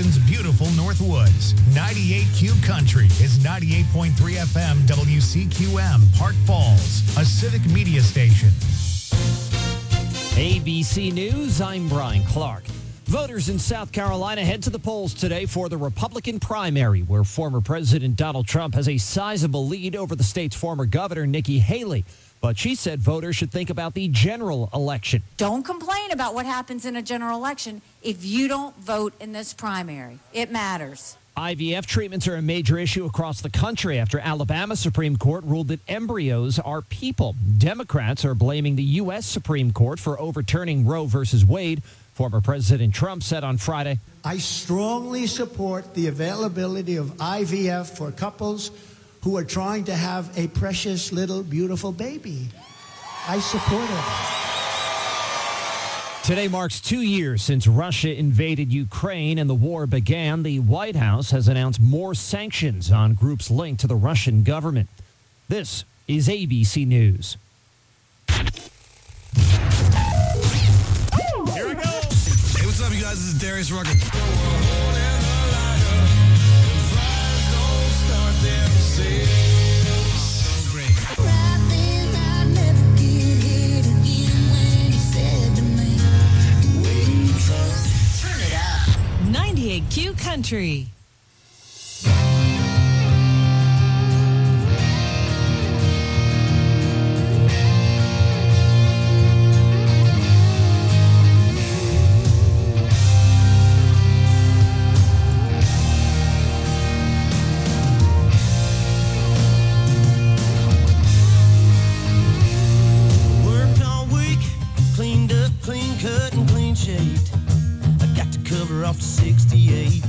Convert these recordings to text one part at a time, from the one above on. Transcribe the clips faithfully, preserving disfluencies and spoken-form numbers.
Wisconsin's beautiful Northwoods. ninety-eight Q Country is ninety-eight point three F M W C Q M, Park Falls, a civic media station. A B C News, I'm Brian Clark. Voters in South Carolina head to the polls today for the Republican primary, where former President Donald Trump has a sizable lead over the state's former governor, Nikki Haley. But she said voters should think about the general election. Don't complain about what happens in a general election if you don't vote in this primary. It matters. I V F treatments are a major issue across the country after Alabama Supreme Court ruled that embryos are people. Democrats are blaming the U S Supreme Court for overturning Roe versus Wade. Former President Trump said on Friday, I strongly support the availability of I V F for couples who are trying to have a precious little beautiful baby. I support it. Today marks two years since Russia invaded Ukraine and the war began. The White House has announced more sanctions on groups linked to the Russian government. This is A B C News. Here we go. Hey, what's up, you guys? This is Darius Rucker. ninety-eight Q Country. Worked all week, cleaned up, clean cut, and clean shaved. Cover off the sixty-eight.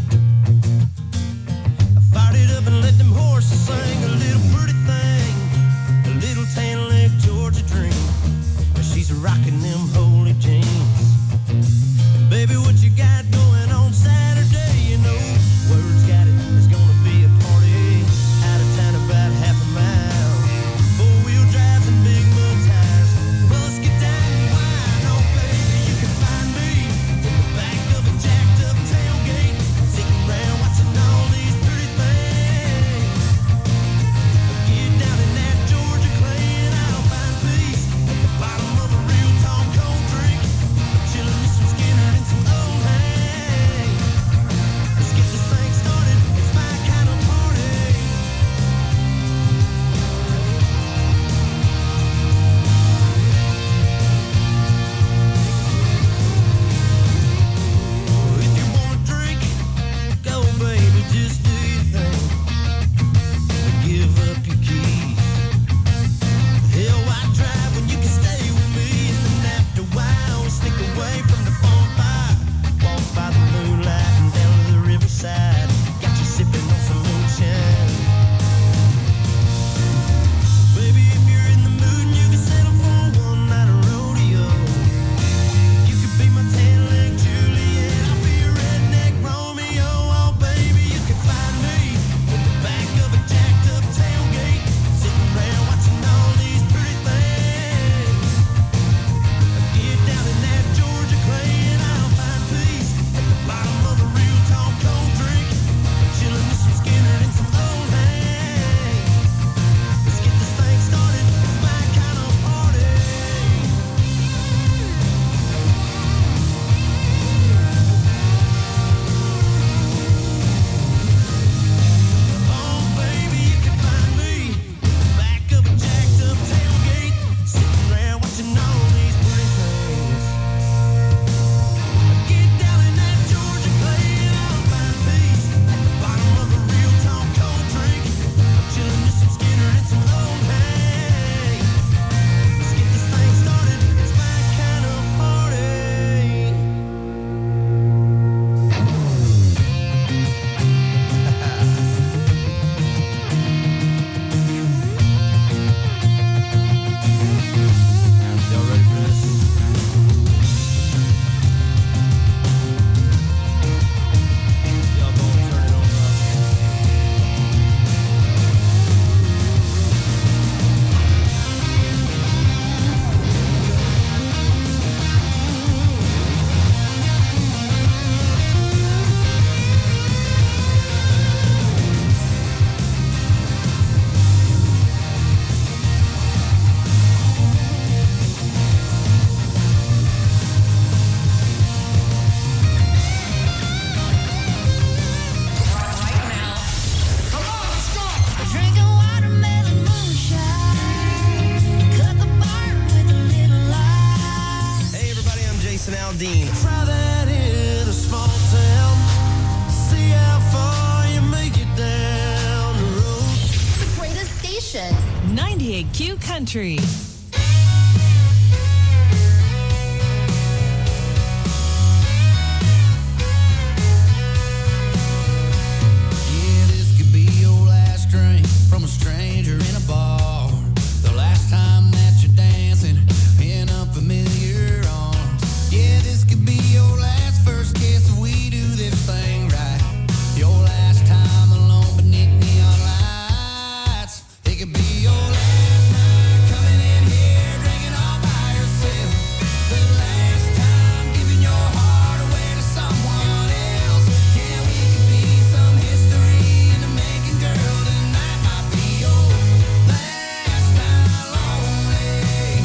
I fired it up and let them horses sing a little pretty thing, a little tan leg Georgia dream. She's rocking them holy jeans. Baby, what you got going on Saturday? You know, word's got it, there's gonna be a party out of town about half a mile. Four-wheel drives and big mud tires. Well, let's get down and wine. Oh, baby, you can find me in the back of a jacked up tailgate, sitting ninety-eight Q Country. Yeah, this could be your last drink from a stranger in a bar. The last time that you're dancing in unfamiliar arms. Yeah, this could be your last first kiss if we do this thing right. Your last time alone beneath neon lights. It could be your last night coming in here drinking all by yourself. The last time giving your heart away to someone else. Yeah, we could be some history in the making, girl. Tonight might be your last night lonely.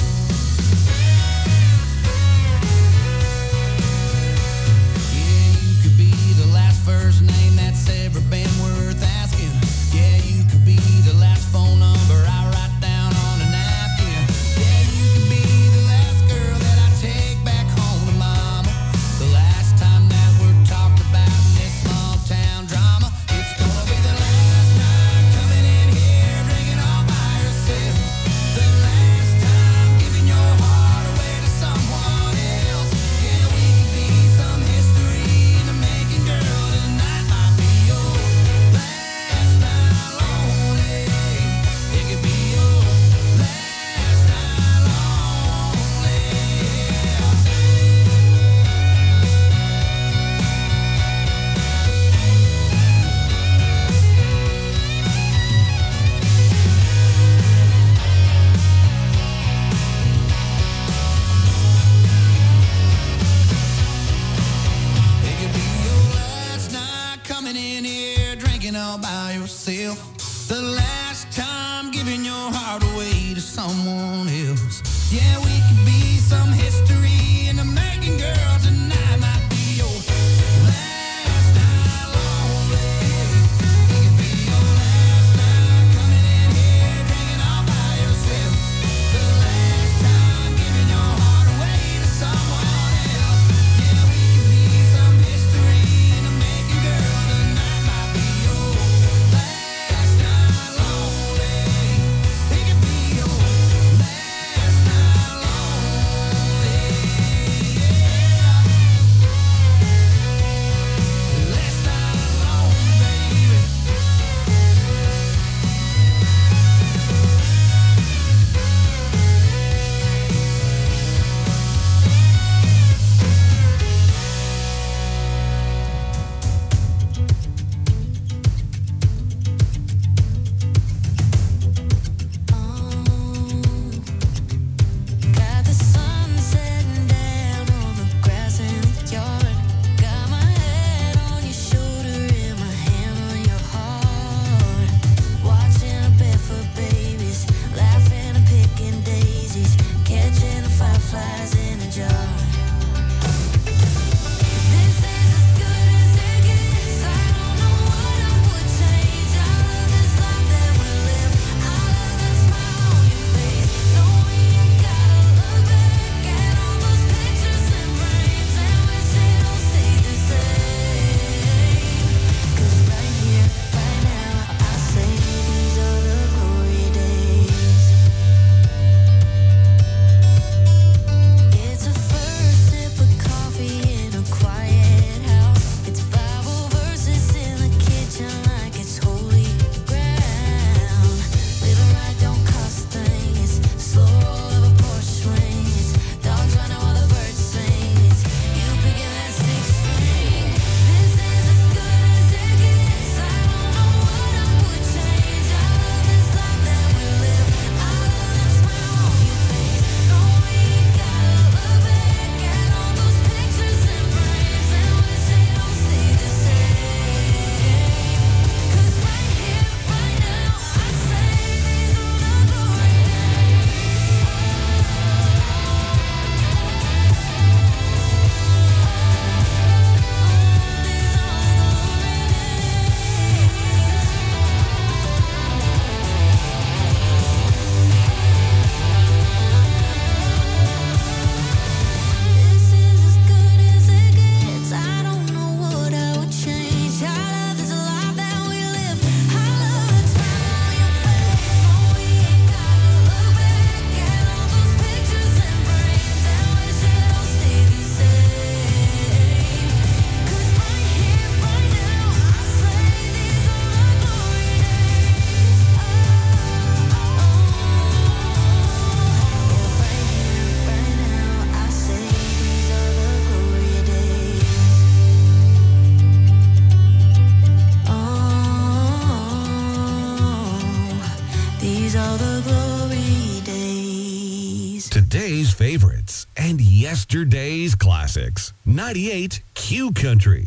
Yeah, you could be the last first name that's ever been worth asking. Yeah, you could be the last phone number I write down on a napkin. Yeah, you could be the last girl that I take back home to mama. The last time that we're talked about in this small town drama. It's gonna be the last night coming in here drinking all by yourself. The last time giving your heart away to someone else. Yeah, we could be some history in the making, girl. Tonight might be your last night lonely. It could be your last night lonely. It could be your last night coming in here drinking all by yourself. The last time giving your heart away to someone else. Yeah, we could be some history in the making, girl. Tonight might be your last night lonely. It could be your last night coming in here drinking all by yourself. The last time giving your heart away to someone else. Yeah, we could be some history in the making, girl. Tonight might be your last night lonely. today's favorites and yesterday's classics. ninety-eight Q Country.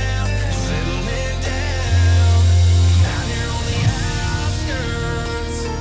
Settling down, down here on the outskirts.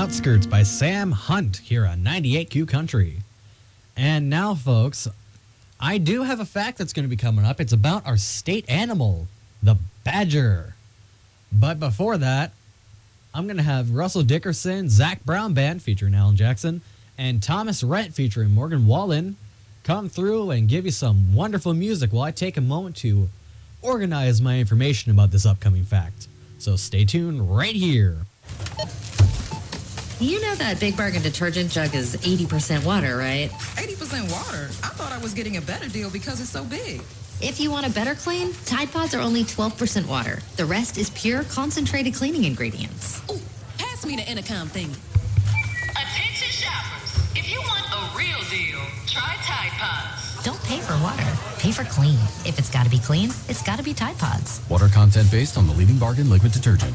Outskirts by Sam Hunt here on ninety-eight Q Country. And now, folks, I do have a fact that's going to be coming up. It's about our state animal, the badger. But before that, I'm going to have Russell Dickerson, Zach Brown Band featuring Alan Jackson, and Thomas Rhett featuring Morgan Wallen come through and give you some wonderful music while I take a moment to organize my information about this upcoming fact. So stay tuned right here. You know that Big Bargain detergent jug is eighty percent water, right? eighty percent water? I thought I was getting a better deal because it's so big. If you want a better clean, Tide Pods are only twelve percent water. The rest is pure, concentrated cleaning ingredients. Ooh, pass me the intercom thing. Attention shoppers. If you want a real deal, try Tide Pods. Don't pay for water. Pay for clean. If it's got to be clean, it's got to be Tide Pods. Water content based on the leading bargain liquid detergent.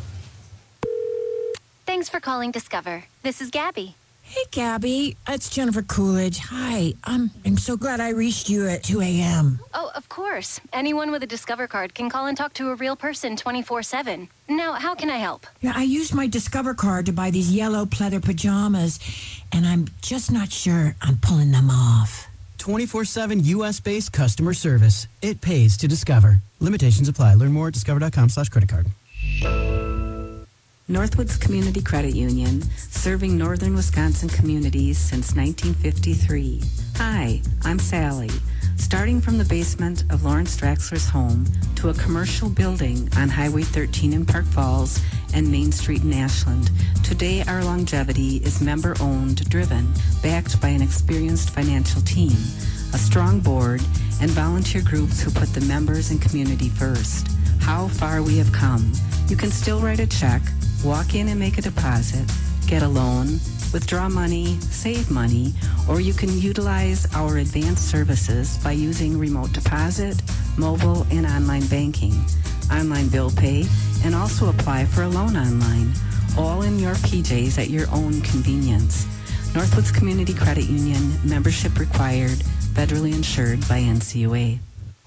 Thanks for calling Discover. This is Gabby. Hey, Gabby. It's Jennifer Coolidge. Hi. Um, I'm so glad I reached you at two a.m. Oh, of course. Anyone with a Discover card can call and talk to a real person twenty-four seven. Now, how can I help? Yeah, I used my Discover card to buy these yellow pleather pajamas, and I'm just not sure I'm pulling them off. twenty-four seven U S-based customer service. It pays to Discover. Limitations apply. Learn more at discover.com slash credit card. Northwoods Community Credit Union, serving northern Wisconsin communities since nineteen fifty-three. Hi, I'm Sally. Starting from the basement of Lawrence Draxler's home to a commercial building on Highway thirteen in Park Falls and Main Street in Ashland, today our longevity is member-owned, driven, backed by an experienced financial team, a strong board, and volunteer groups who put the members and community first. How far we have come. You can still write a check, walk in and make a deposit, get a loan, withdraw money, save money, or you can utilize our advanced services by using remote deposit, mobile, and online banking, online bill pay, and also apply for a loan online, all in your P Js at your own convenience. Northwoods Community Credit Union, membership required, federally insured by N C U A.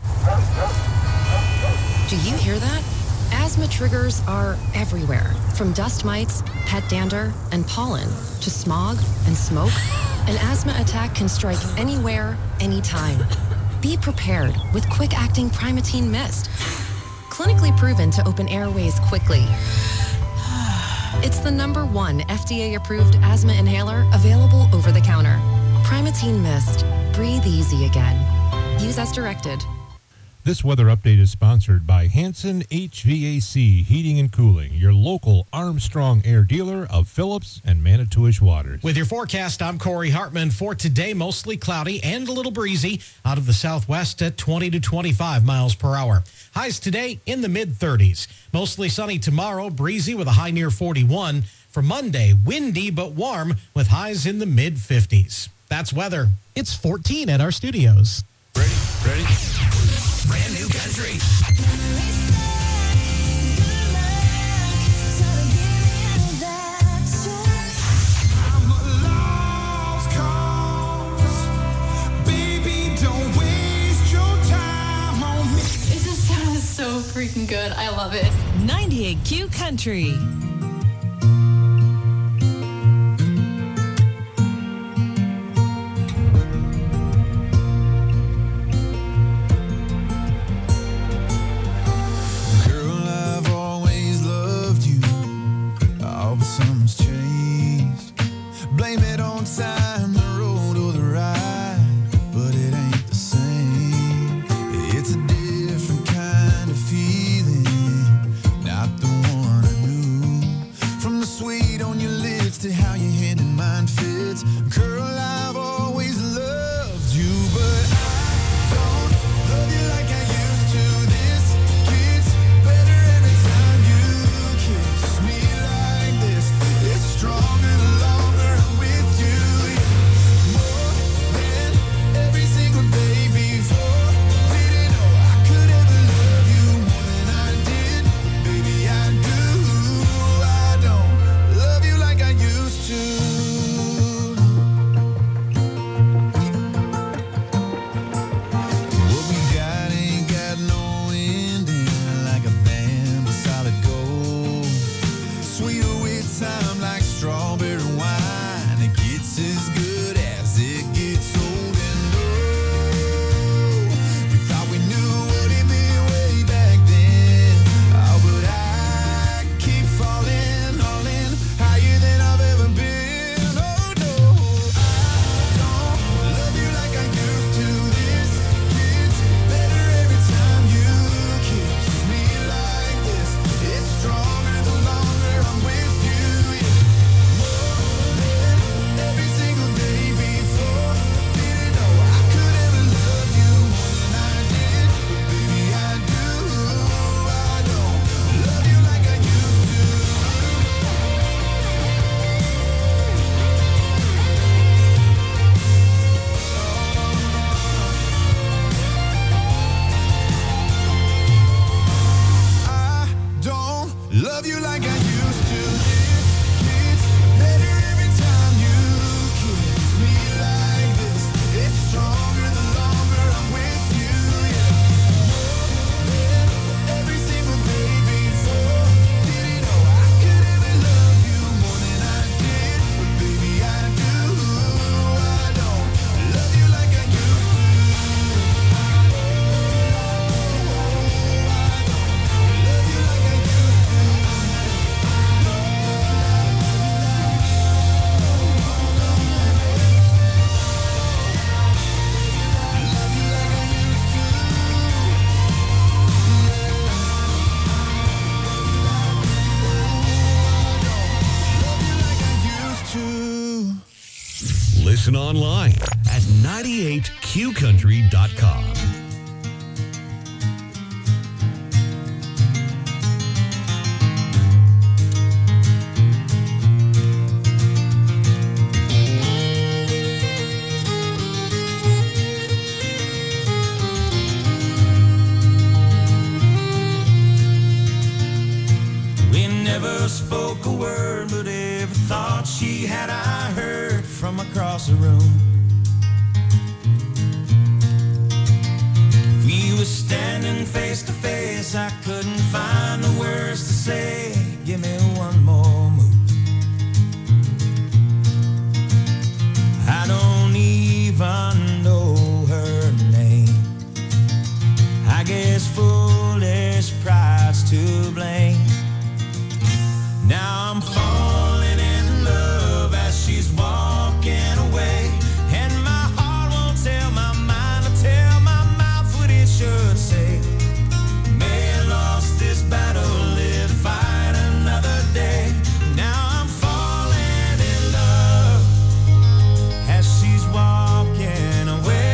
Do you hear that? Asthma triggers are everywhere, from dust mites, pet dander, and pollen, to smog and smoke. An asthma attack can strike anywhere, anytime. Be prepared with quick-acting Primatene Mist. Clinically proven to open airways quickly. It's the number one F D A-approved asthma inhaler available over the counter. Primatene Mist. Breathe easy again. Use as directed. This weather update is sponsored by Hanson H V A C Heating and Cooling, your local Armstrong Air dealer of Phillips and Manitowish Waters. With your forecast, I'm Corey Hartman. For today, mostly cloudy and a little breezy out of the southwest at twenty to twenty-five miles per hour. Highs today in the mid thirties. Mostly sunny tomorrow, breezy with a high near forty-one. For Monday, windy but warm with highs in the mid fifties. That's weather. It's fourteen at our studios. Ready? Ready? Brand new country. It just sounds so freaking good. I love it. ninety-eight Q Country. Something's changed. Blame it on time, the road or the ride, but it ain't the same. It's a different kind of feeling, not the one I knew. listen online at ninety-eight q country dot com. Spoke a word, but every thought she had I heard from across the room. If we were standing face to face, I couldn't find the words to say. Give me one more move. I don't even know her name. I guess foolish pride's to blame. Now I'm falling in love as she's walking away, and my heart won't tell my mind to tell my mouth what it should say. May have lost this battle, live to fight another day. Now I'm falling in love as she's walking away.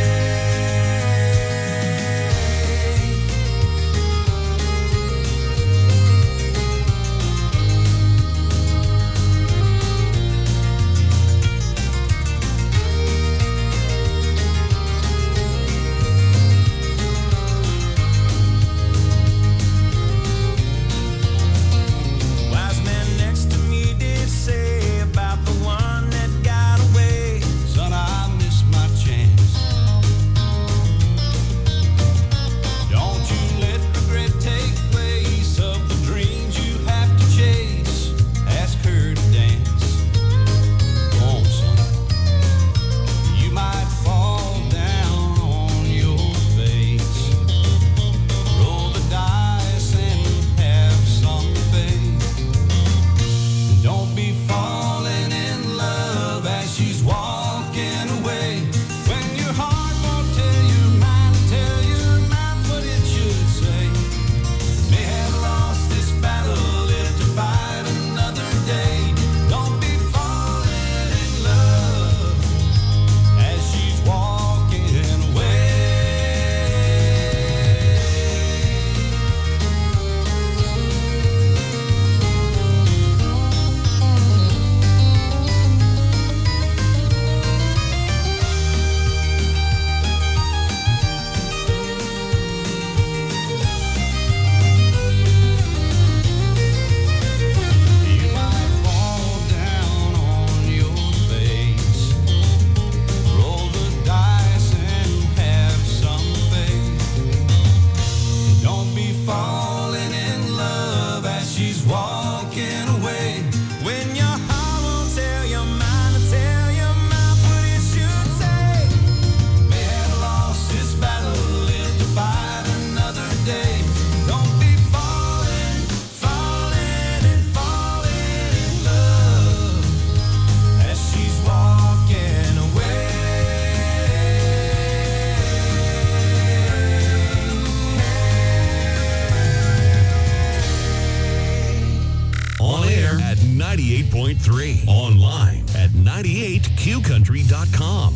ninety-eight point three. Online at ninety-eight q country dot com.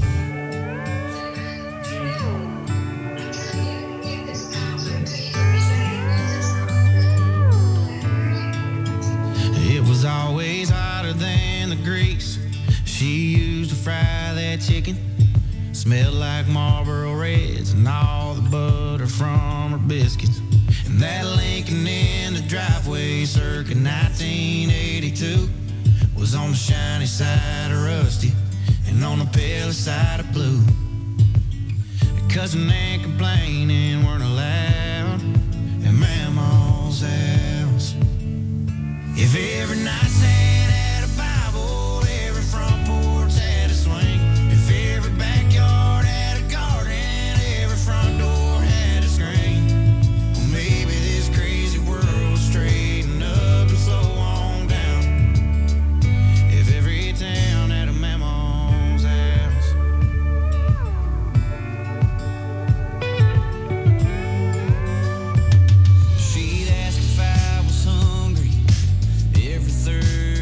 It was always hotter than the grease she used to fry that chicken. Smelled like Marlboro Reds and all the butter from her biscuits. And that Lincoln in the driveway circa nineteen eighty-two was on the shiny side of rusty and on the pale side of blue. Cussing and complaining weren't allowed at Mama's house. If every nightstand had a Bible, every front porch had a swing. If every backyard had a garden, every front door had a screen. Well, maybe this crazy world straighten up and slow on down. If every town had a Mama's house. She'd ask if I was hungry every third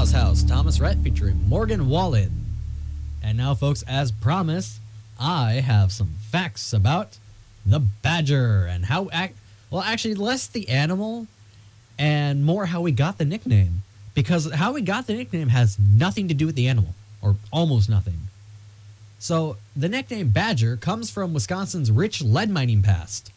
House House, Thomas Rhett featuring Morgan Wallen. And now, folks, as promised, I have some facts about the badger and how, act. well, actually, less the animal and more how we got the nickname. Because how we got the nickname has nothing to do with the animal, or almost nothing. So, the nickname Badger comes from Wisconsin's rich lead mining past.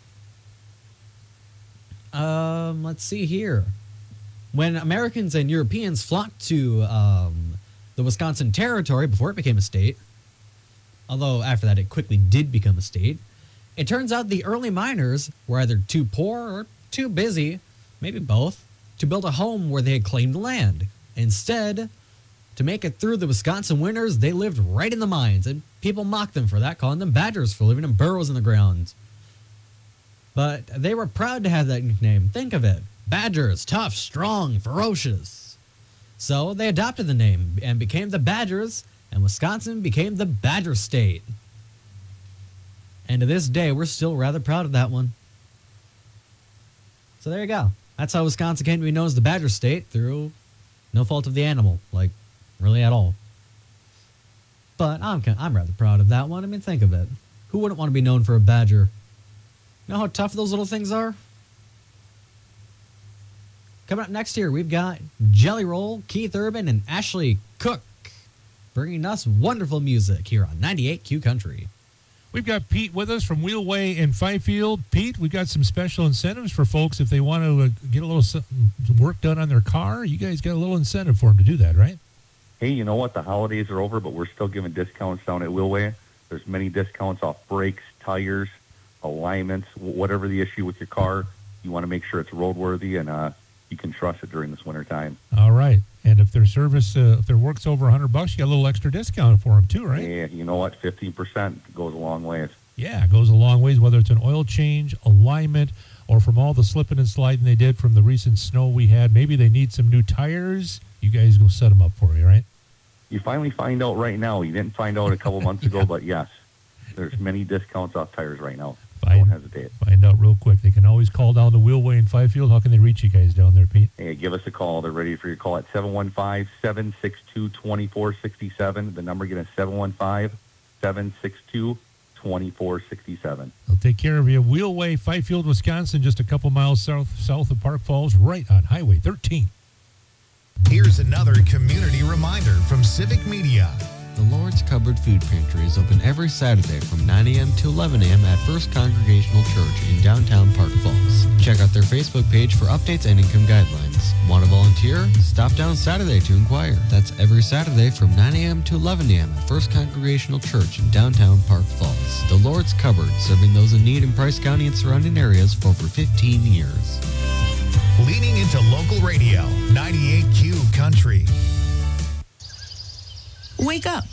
Um, let's see here. When Americans and Europeans flocked to um, the Wisconsin Territory before it became a state, although after that it quickly did become a state, it turns out the early miners were either too poor or too busy, maybe both, to build a home where they had claimed land. Instead, to make it through the Wisconsin winters, they lived right in the mines, and people mocked them for that, calling them badgers for living in burrows in the ground. But they were proud to have that nickname. Think of it. Badgers, tough, strong, ferocious. So they adopted the name and became the Badgers, and Wisconsin became the Badger State. And to this day, we're still rather proud of that one. So there you go. That's how Wisconsin came to be known as the Badger State, through no fault of the animal, like, really at all. But I'm I'm rather proud of that one. I mean, think of it. Who wouldn't want to be known for a badger? You know how tough those little things are? Coming up next here, we've got Jelly Roll, Keith Urban, and Ashley Cook bringing us wonderful music here on ninety-eight Q Country. We've got Pete with us from Wheelway in Fifield. Pete, we've got some special incentives for folks if they want to uh, get a little some work done on their car. You guys got a little incentive for them to do that, right? Hey, you know what? The holidays are over, but we're still giving discounts down at Wheelway. There's many discounts off brakes, tires, alignments, whatever the issue with your car. You want to make sure it's roadworthy and uh, you can trust it during this winter time. All right. And if their service, uh, if their work's over one hundred bucks, you got a little extra discount for them too, right? Yeah, you know what? fifteen percent goes a long ways. Yeah, it goes a long ways, whether it's an oil change, alignment, or from all the slipping and sliding they did from the recent snow we had. Maybe they need some new tires. You guys go set them up for you, right? You finally find out right now. You didn't find out a couple months ago, but yes, there's many discounts off tires right now. Find, Don't hesitate. Find out real quick. They can always call down to Wheelway in Fifield. How can they reach you guys down there, Pete? Hey, give us a call. They're ready for your call at seven one five, seven six two, two four six seven. The number again is seven one five, seven six two, two four six seven. They'll take care of you. Wheelway, Fifield, Wisconsin, just a couple miles south south of Park Falls, right on Highway thirteen. Here's another community reminder from Civic Media. The Lord's Cupboard Food Pantry is open every Saturday from nine a.m. to eleven a.m. at First Congregational Church in downtown Park Falls. Check out their Facebook page for updates and income guidelines. Want to volunteer? Stop down Saturday to inquire. That's every Saturday from nine a.m. to eleven a.m. at First Congregational Church in downtown Park Falls. The Lord's Cupboard, serving those in need in Price County and surrounding areas for over fifteen years. Leaning into local radio, ninety-eight Q Country. Wake up.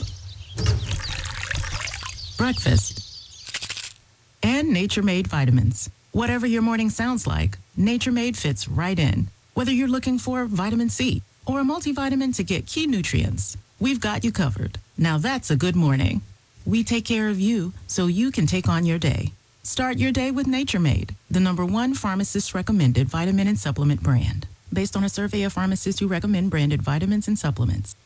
Breakfast. And Nature Made vitamins. Whatever your morning sounds like, Nature Made fits right in. Whether you're looking for vitamin C or a multivitamin to get key nutrients, we've got you covered. Now that's a good morning. We take care of you so you can take on your day. Start your day with Nature Made, the number one pharmacist-recommended vitamin and supplement brand. Based on a survey of pharmacists who recommend branded vitamins and supplements.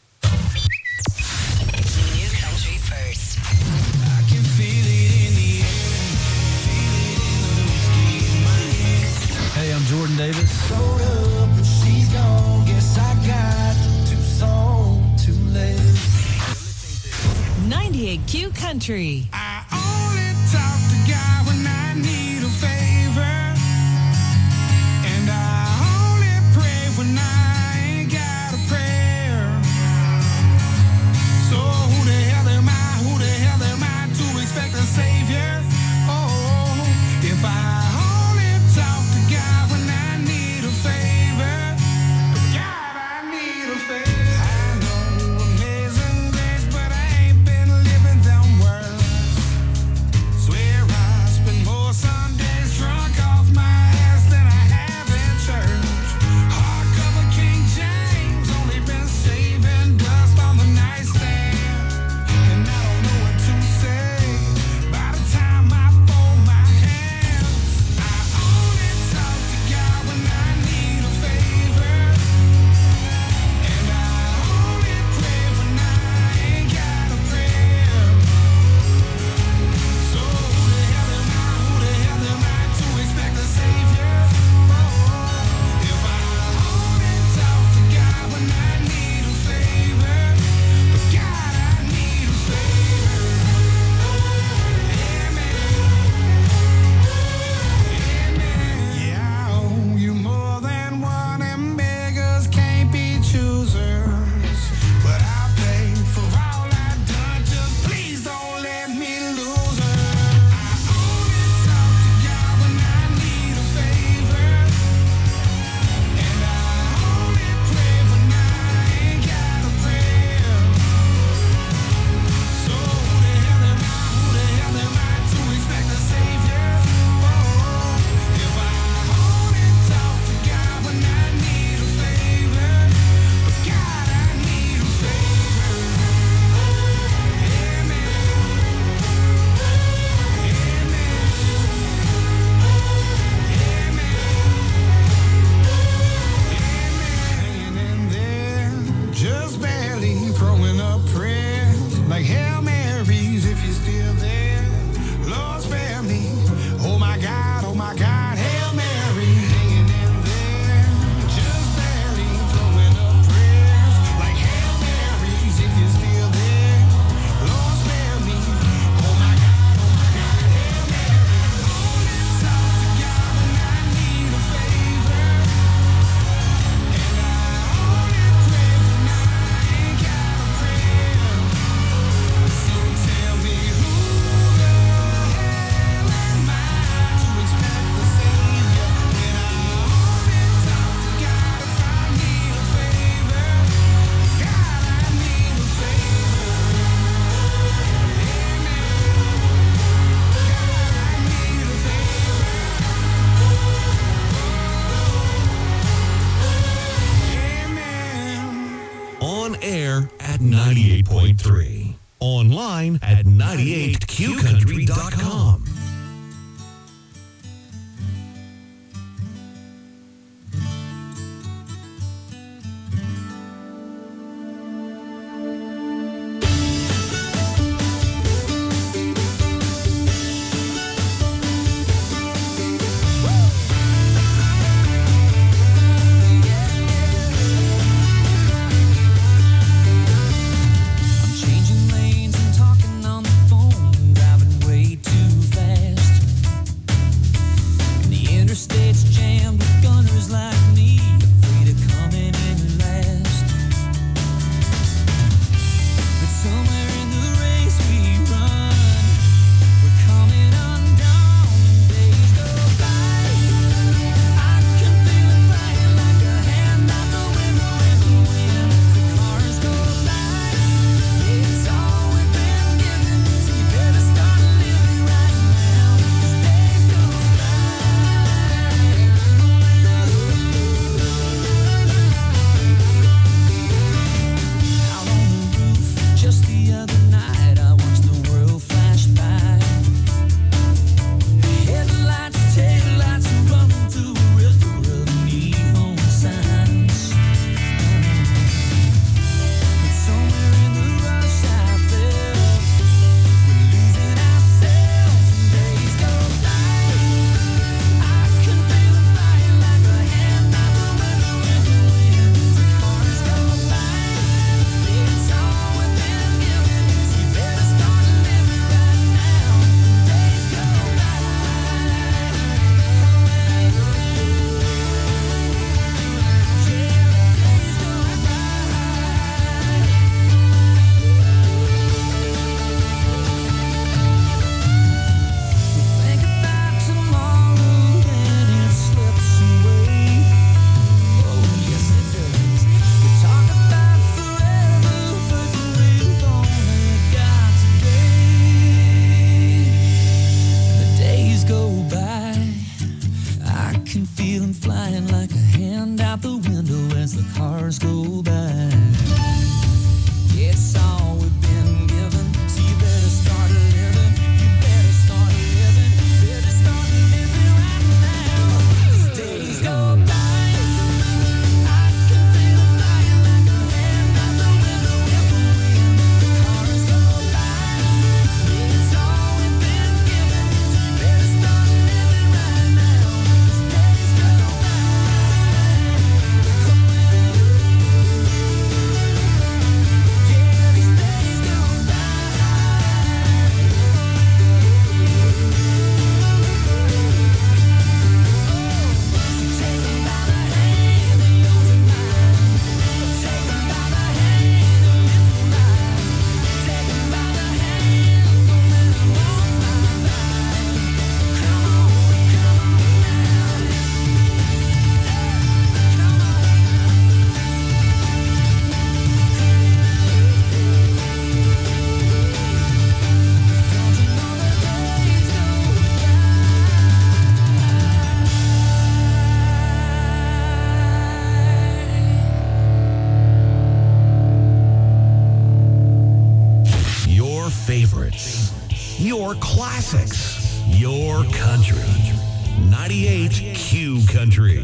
New Country first. I can feel it in the air, feel it in the whiskey in my hand. Hey, I'm Jordan Davis. Showed up and she's gone. Guess I got too soon, too late. ninety-eight Q Country. I only talk to God when I need a favor, and I only pray when I ain't got a prayer. So who the hell am I? Who the hell am I to expect a savior? Oh, if I only talk to God when I need a favor, God, I need a favor. I know amazing grace, but I ain't been living them words. Swear I spend air at ninety-eight point three. Online at ninety-eight q country dot com. Changing lanes and talking on the phone, driving way too fast. And the interstate's jammed with gunners like me, afraid of coming in last. But somewhere in the race we run, we're coming undone. Days go by, I can feel it flying like a hand out the window in the wind. The cars go by. It's all we've been given, so you better start living right now. Days go out on the roof, just the other night, I watched the world flash by. Headlights, taillights, running through a river of neon signs. But somewhere in the rush I felt we're losing ourselves, and days go by. I can feel it flying like a hand out the window in the wind. The cars go by. It's all we've been given, so you better start living right now. Days go by. Think about tomorrow and it slips away. Oh yes it does. We talk about forever, but we've only got today. The days go by. I can feel them flying like a hand out the window as the cars go by. It's all we've been given, so you better start living. You better start living. Better start living right now. These days go by. I can feel it flying like a hand out the window in the wind. The cars go by. It's all we've been given, so you better start living right now. These days go by. Yeah, these days go by. Take 'em by the hand and yours and mine. Take 'em by the hand and live for mine. Take 'em by the hand, don't let 'em walk my line. Come on, come on now. Come on. Don't you know the days go Your favorites, your classics, your country. ninety-eight Q Country.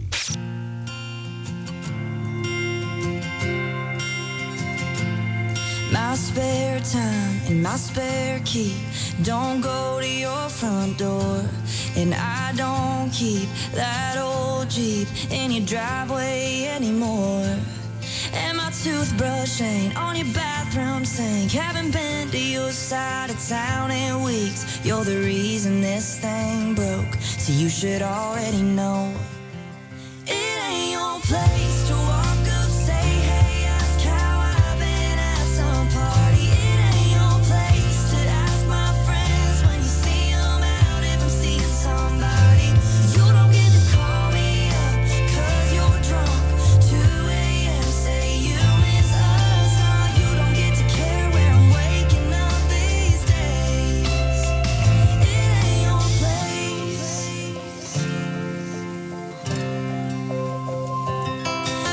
My spare time and my spare key don't go to your front door, and I don't keep that old Jeep in your driveway anymore. And my toothbrush ain't on your bathroom sink. Haven't been to your side of town in weeks. You're the reason this thing broke, so you should already know. It ain't your place to walk up, say hey, ask how I've been at some party. It ain't your place to ask my friends when you see 'em out if I'm seeing somebody. You don't get to call me up 'cause you're drunk. two a.m. say you miss us. Nah, you don't get to care where I'm waking up these days. It ain't your place.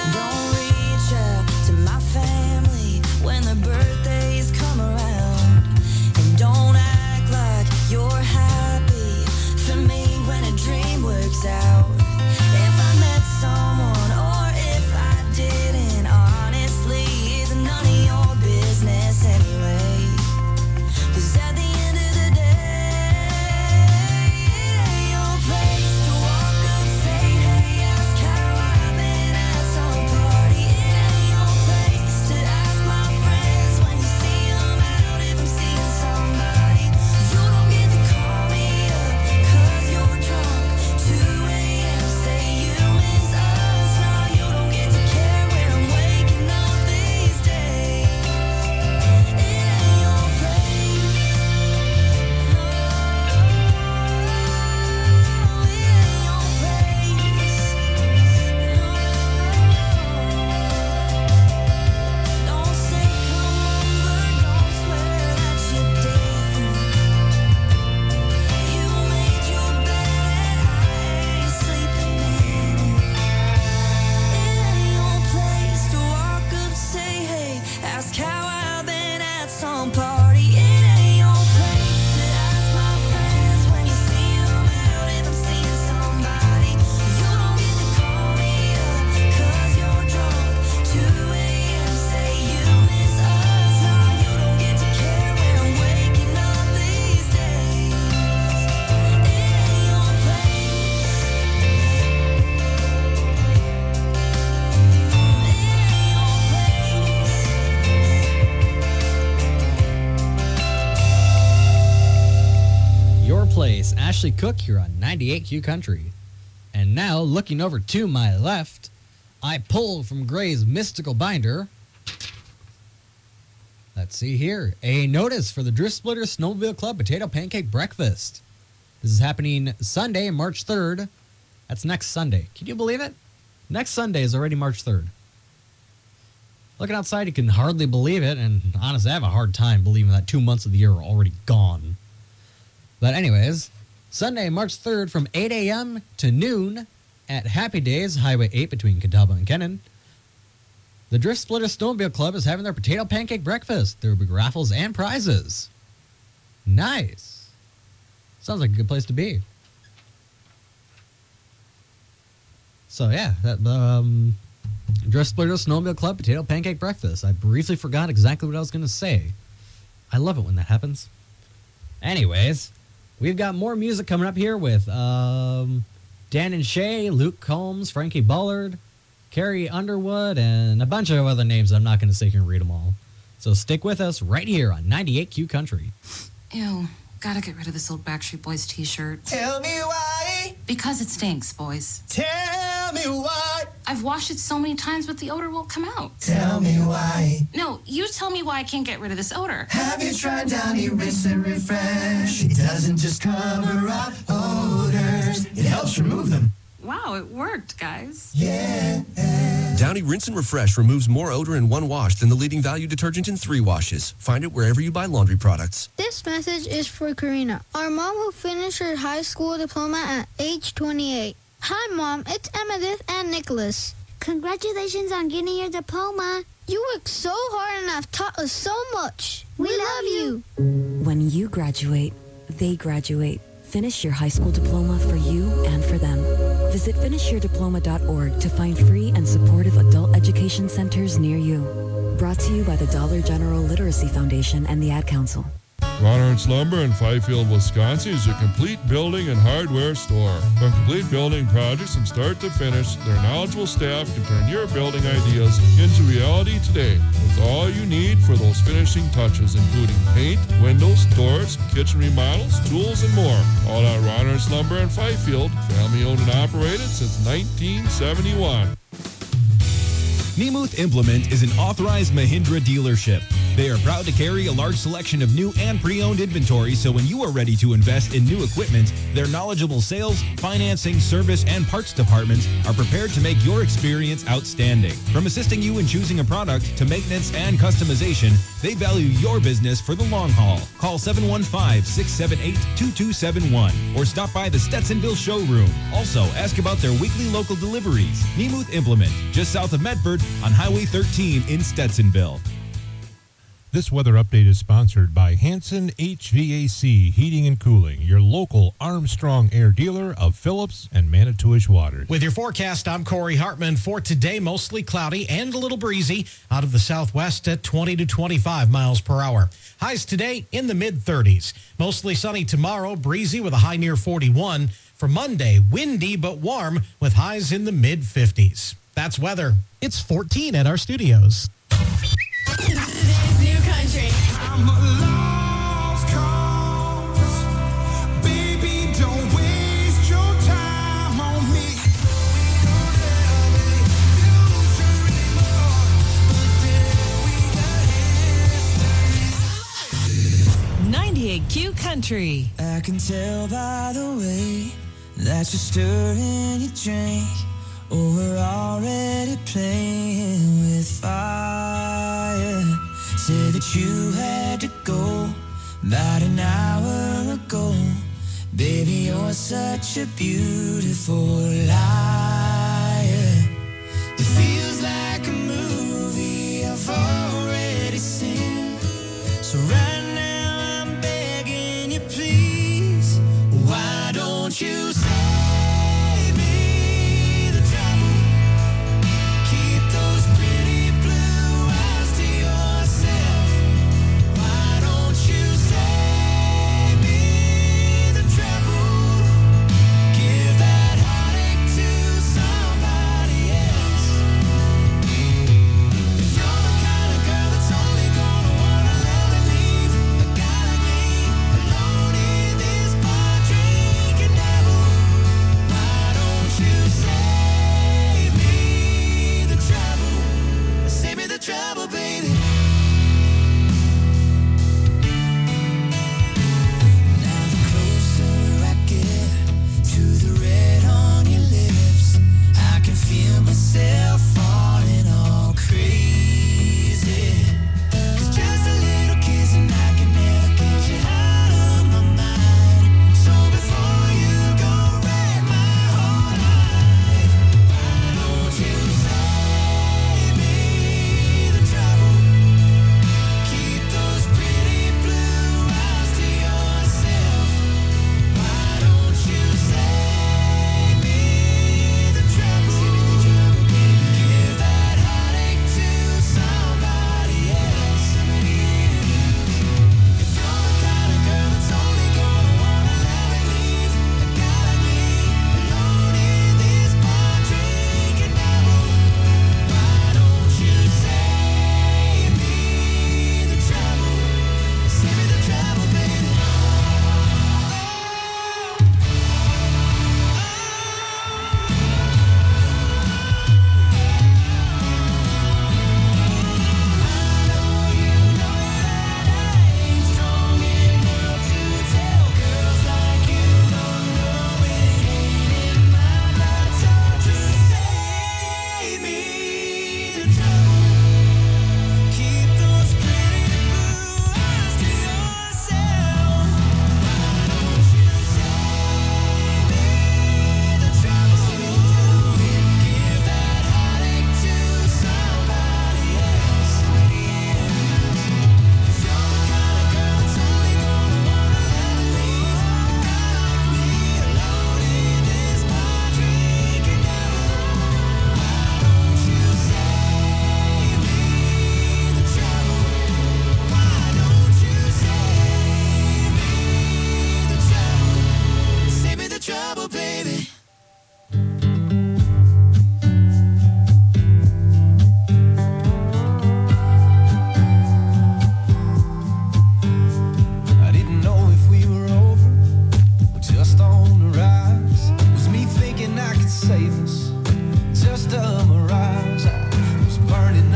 Ashley Cook here on ninety-eight Q Country. And now, looking over to my left, I pull from Gray's mystical binder. Let's see here. A notice for the Drift Splitter Snowmobile Club Potato Pancake Breakfast. This is happening Sunday, March third. That's next Sunday. Can you believe it? Next Sunday is already March third. Looking outside, you can hardly believe it. And honestly, I have a hard time believing that two months of the year are already gone. But anyways, Sunday, March third from eight a.m. to noon at Happy Days, Highway eight between Catawba and Kennon. The Drift Splitter Snowmobile Club is having their potato pancake breakfast. There will be raffles and prizes. Nice. Sounds like a good place to be. So yeah, that um, Drift Splitter Snowmobile Club Potato Pancake Breakfast. I briefly forgot exactly what I was going to say. I love it when that happens. Anyways, we've got more music coming up here with um, Dan and Shay, Luke Combs, Frankie Bullard, Carrie Underwood, and a bunch of other names I'm not going to sit here and read them all. So stick with us right here on ninety-eight Q Country. Ew, gotta get rid of this old Backstreet Boys t-shirt. Tell me why. Because it stinks, boys. Tell me why. I've washed it so many times, but the odor won't come out. Tell me why. No, you tell me why I can't get rid of this odor. Have you tried Downy Rinse and Refresh? It doesn't just cover up odors, it helps remove them. Wow, it worked, guys. Yeah. Downy Rinse and Refresh removes more odor in one wash than the leading value detergent in three washes. Find it wherever you buy laundry products. This message is for Karina, our mom who finished her high school diploma at age twenty-eight. Hi, Mom. It's Emmettith and Nicholas. Congratulations on getting your diploma. You worked so hard and have taught us so much. We, we love you. When you graduate, they graduate. Finish your high school diploma for you and for them. Visit finish your diploma dot org to find free and supportive adult education centers near you. Brought to you by the Dollar General Literacy Foundation and the Ad Council. Ron Ernst Lumber in Fifield, Wisconsin is a complete building and hardware store. From complete building projects from start to finish, their knowledgeable staff can turn your building ideas into reality today with all you need for those finishing touches, including paint, windows, doors, kitchen remodels, tools, and more. All at Ron Ernst Lumber in Fifield, family owned and operated since nineteen seventy-one. Nemuth Implement is an authorized Mahindra dealership. They are proud to carry a large selection of new and pre-owned inventory, so when you are ready to invest in new equipment, their knowledgeable sales, financing, service, and parts departments are prepared to make your experience outstanding. From assisting you in choosing a product to maintenance and customization, they value your business for the long haul. Call seven one five, six seven eight, two two seven one or stop by the Stetsonville showroom. Also, ask about their weekly local deliveries. Nemuth Implement, just south of Medford on Highway thirteen in Stetsonville. This weather update is sponsored by Hanson H V A C Heating and Cooling, your local Armstrong Air dealer of Phillips and Manitowish Waters. With your forecast, I'm Corey Hartman. For today, mostly cloudy and a little breezy out of the southwest at twenty to twenty-five miles per hour. Highs today in the mid thirties. Mostly sunny tomorrow, breezy with a high near forty-one. For Monday, windy but warm with highs in the mid fifties. That's weather. It's fourteen at our studios. Today's new country. I'm a lost cause. Baby, don't waste your time on me. ninety-eight Q Country. I can tell by the way that you're stirring your drink. Oh, we're already playing with fire. Said that you had to go about an hour ago. Baby, you're such a beautiful liar. It feels like a movie I've already seen. So right now I'm begging you, please, why don't you say somebody else. If you're the kind of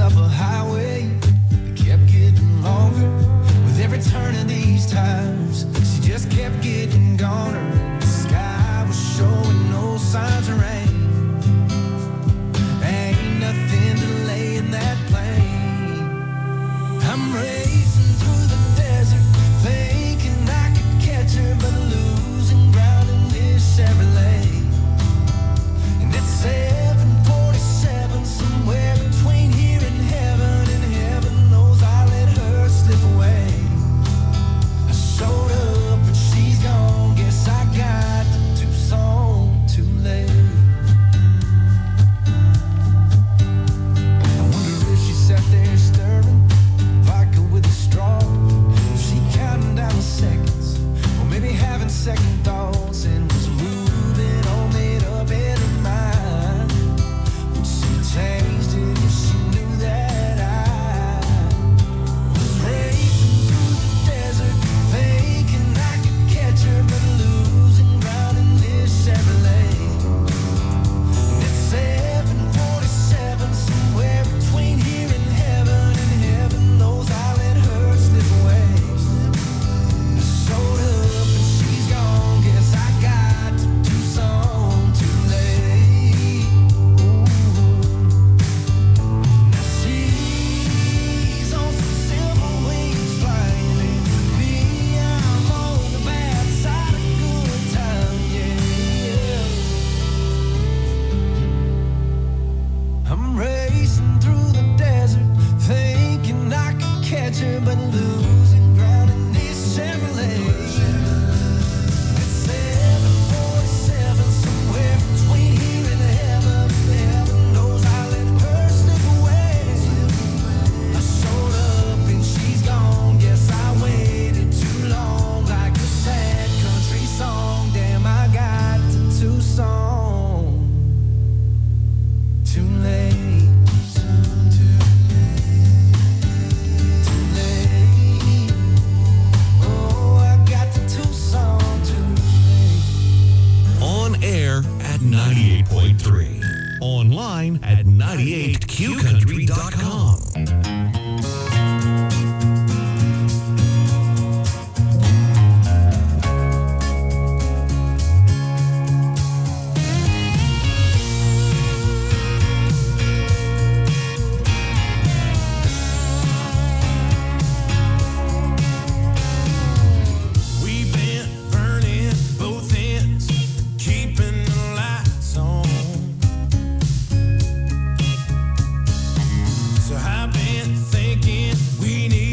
up a highway that kept getting longer. With every turn of these times, she just kept getting goner. And the sky was showing no signs of rain. Ain't nothing delaying that plane. I'm racing through the desert, thinking I could catch her, but losing ground in this Chevrolet. And it's seven forty-seven, somewhere between here and heaven, and heaven knows I let her slip away. I showed up, but she's gone. Guess I got to Tucson too late. I wonder if she sat there stirring vodka with a straw. Was she counting down the seconds, or maybe having second thoughts, and was moving all made up in her mind? Would she changed it if she knew that I was racing through the desert, thinking I could catch her, but losing ground in this Chevrolet. And it's seven forty-seven, somewhere between here and heaven, and heaven knows I let her slip away. I showed up and she's gone. Guess I got to Tucson too late. Now she's on some silver wings flying, and me, I'm on the bad side of good time, yeah. I'm racing through the desert, thinking I could catch her, but losing ground in this Chevrolet. It's seven forty-seven, somewhere between here and heaven. Heaven knows I let her slip away. I showed up and she's gone. Guess I waited too long, like a sad country song. Damn, I got to Tucson too late. Too late. Oh, I got to Tucson too late. On air at ninety-eight point three. Online at ninety-eight q country dot com. We've been burning both ends, keeping the lights on. So I've been thinking we need